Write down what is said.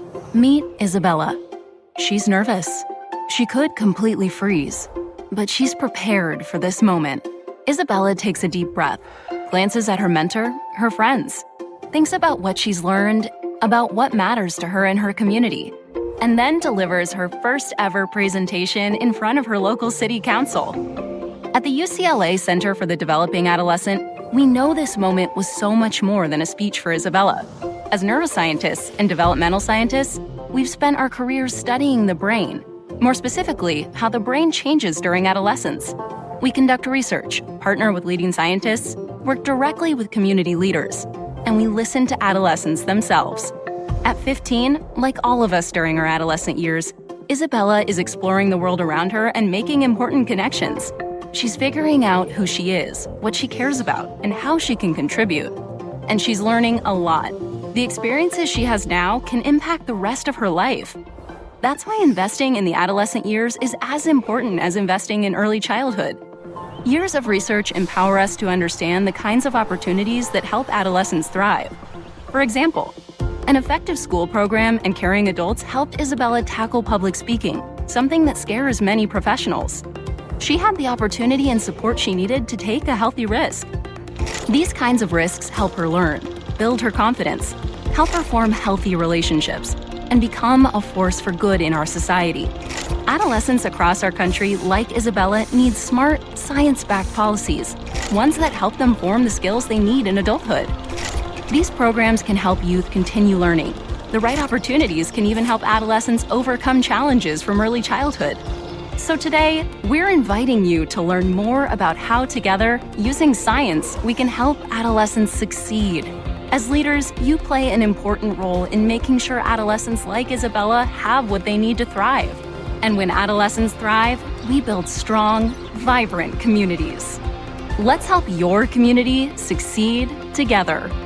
Meet Isabella. She's nervous. She could completely freeze, but she's prepared for this moment. Isabella takes a deep breath, glances at her mentor, her friends, thinks about what she's learned, about what matters to her and her community, and then delivers her first ever presentation in front of her local city council. At the UCLA Center for the Developing Adolescent, we know this moment was so much more than a speech for Isabella. As neuroscientists and developmental scientists, we've spent our careers studying the brain, more specifically, how the brain changes during adolescence. We conduct research, partner with leading scientists, work directly with community leaders, and we listen to adolescents themselves. At 15, like all of us during our adolescent years, Isabella is exploring the world around her and making important connections. She's figuring out who she is, what she cares about, and how she can contribute. And she's learning a lot. The experiences she has now can impact the rest of her life. That's why investing in the adolescent years is as important as investing in early childhood. Years of research empower us to understand the kinds of opportunities that help adolescents thrive. For example, an effective school program and caring adults helped Isabella tackle public speaking, something that scares many professionals. She had the opportunity and support she needed to take a healthy risk. These kinds of risks help her learn, build her confidence, help her form healthy relationships, and become a force for good in our society. Adolescents across our country, like Isabella, need smart, science-backed policies, ones that help them form the skills they need in adulthood. These programs can help youth continue learning. The right opportunities can even help adolescents overcome challenges from early childhood. So today, we're inviting you to learn more about how together, using science, we can help adolescents succeed. As leaders, you play an important role in making sure adolescents like Isabella have what they need to thrive. And when adolescents thrive, we build strong, vibrant communities. Let's help your community succeed together.